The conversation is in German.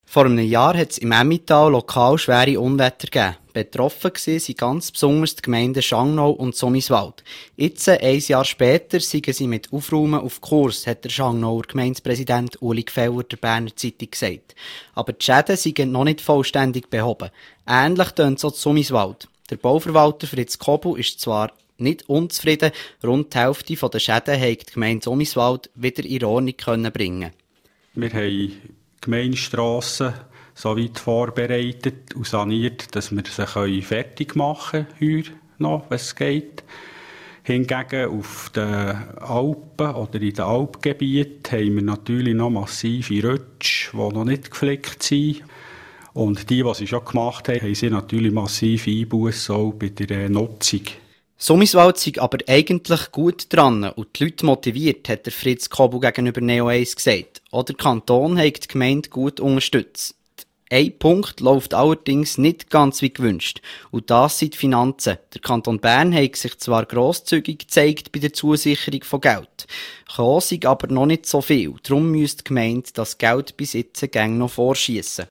Vor einem Jahr hat es im Emmental lokal schwere Unwetter gegeben. Betroffen waren ganz besonders die Gemeinden Schangnau und Somiswald. Jetzt, ein Jahr später, seien sie mit Aufräumen auf Kurs, hat der Schangnauer Gemeindepräsident Uli Gfeller der Berner Zeitung gesagt. Aber die Schäden seien noch nicht vollständig behoben. Ähnlich tönt es auch zu Somiswald. Der Bauverwalter Fritz Kobel ist zwar nicht unzufrieden, rund die Hälfte der Schäden hat die Gemeinde Somiswald wieder in Ordnung bringen. Wir haben Gemeindestrassen so weit vorbereitet und saniert, dass wir sie fertig machen können, heute noch, wenn es geht. Hingegen auf den Alpen oder in den Alpgebieten haben wir natürlich noch massive Rutsche, die noch nicht geflickt sind. Und die sie schon gemacht haben, haben sie natürlich massive Einbussen auch bei der Nutzung. Somiswald sei aber eigentlich gut dran und die Leute motiviert, hat der Fritz Kobel gegenüber Neo 1 gesagt. Auch der Kanton hat die Gemeinde gut unterstützt. Ein Punkt läuft allerdings nicht ganz wie gewünscht. Und das sind die Finanzen. Der Kanton Bern hat sich zwar grosszügig gezeigt bei der Zusicherung von Geld. Gekommen sei aber noch nicht so viel. Darum müsste die Gemeinde das Geld bis jetzt noch vorschiessen.